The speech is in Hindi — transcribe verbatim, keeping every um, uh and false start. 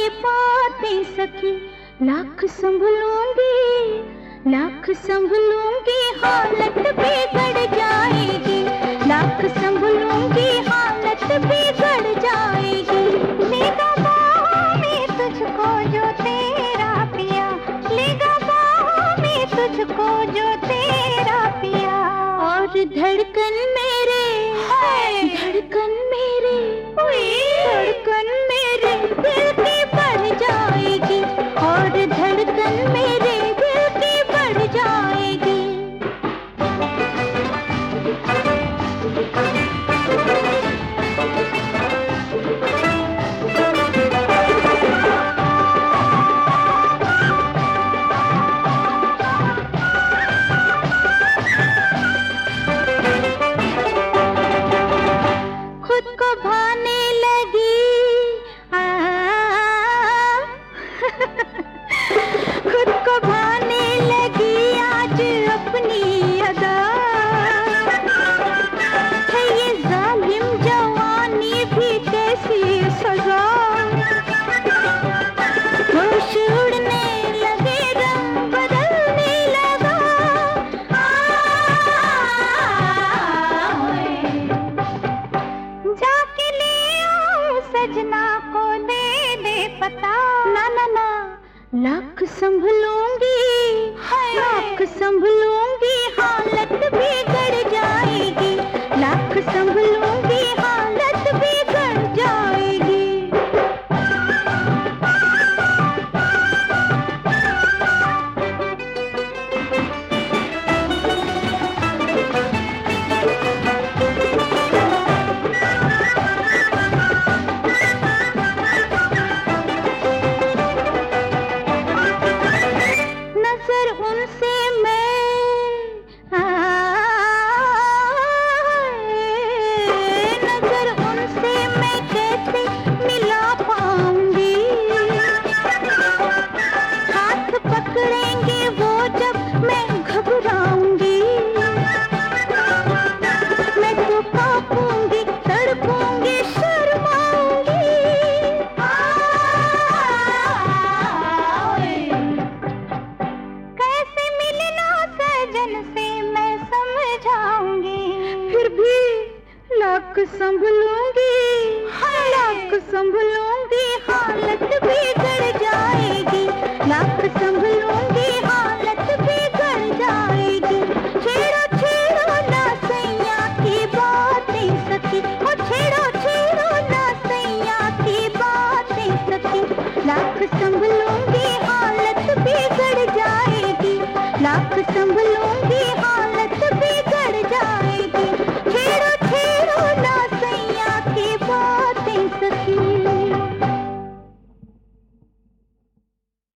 बातें सखी, लाख संभलूंगी लाख संभलूंगी हालत बिगड़ जाएगी, लाख संभलूंगी हालत बिगड़ जाएगी। लेगा बाहों में तुझको जो तेरा पिया, लेगा बाहों में तुझको जो तेरा पिया। और धड़कन मेरे धड़कन मेरे धड़कन मेरे दिल की बढ़ जाएगी, और धड़कन मेरे दिल की बढ़ जाएगी। खुद को भाने लगी आ, खुद को भाने लगी आज अपनी अदा, है ये जालिम जवानी भी कैसी सजा। होश उड़ने लगे रंग बदलने लगा, जाके ले आओ सजना को दे दे पता। ना ना ना लाख संभलूंगी लाख संभलूंगी हालत बिगड़